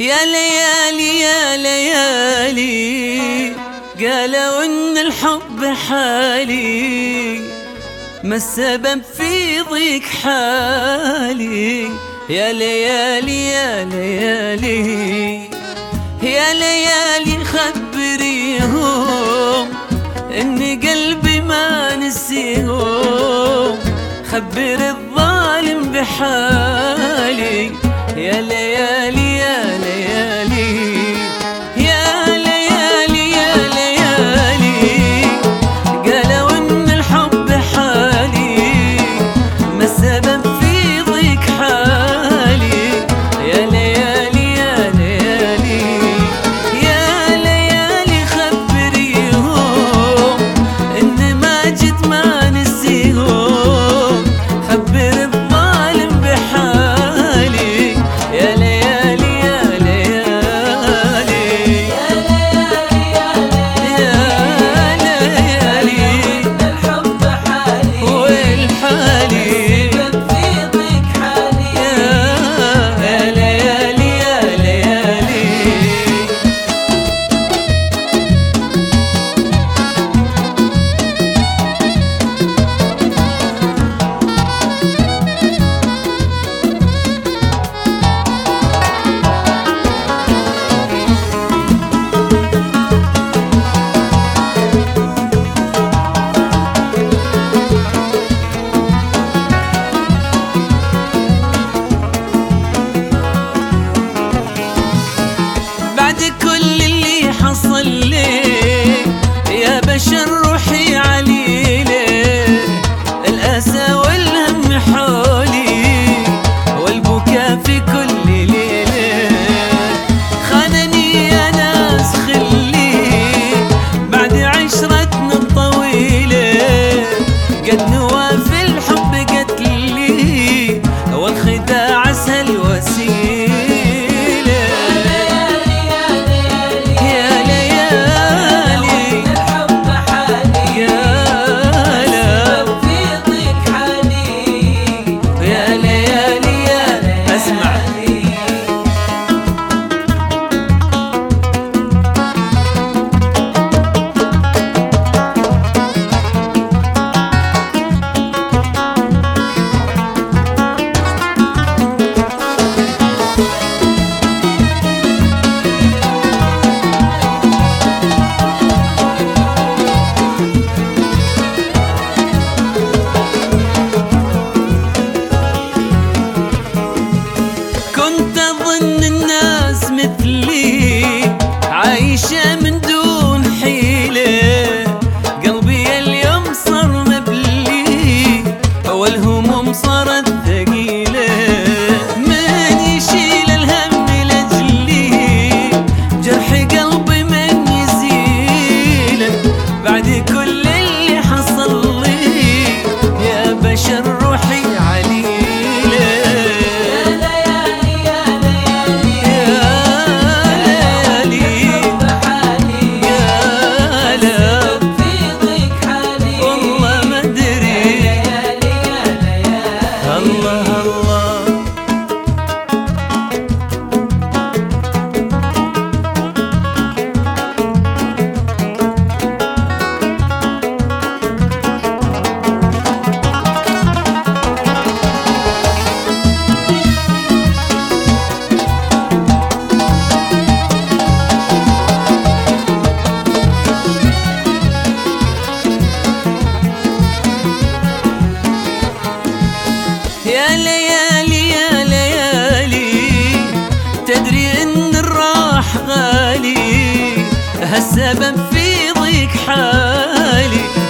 يا ليالي يا ليالي، قالوا ان الحب حالي، ما السبب في ضيق حالي؟ يا ليالي يا ليالي، يا ليالي خبريهم ان قلبي ما نسيهم، خبر الظالم بحالي. يا ليالي يا ليالي، يا ليالي يا ليالي، قالوا ان الحب حالي، ما السبب في ضيق حالي؟ يا ليالي يا ليالي، يا ليالي خبريهم ان ماجد ما نسيهم، خبر الظالم بحالي. يا ليالي يا ليالي، يا ليالي يا ليالي، الحب حالي والحالي في ضيق حالي. يا ليالي يا ليالي، بعد كل اللي حصل لي يا بشر روحي عليلي، الأسى والهم حولي والبكاء في كل ليلة، خانني يا ناس خلي بعد عشرتنا الطويلة، قد نوافي الحب قتلي والخداع أسهل وسيلة. كنت أظن الناس مثلي عايشة من دون حيلة، قلبي اليوم صار مبلي والهموم صارت ثقيلة، من يشيل الهم لأجلي جرح قلبي من يزيله، بعد كل اللي حصل لي يا بشر روحي عليله. يا ليالي يا ليالي، تدري ان الراح غالي، هالسبب في ضيق حالي.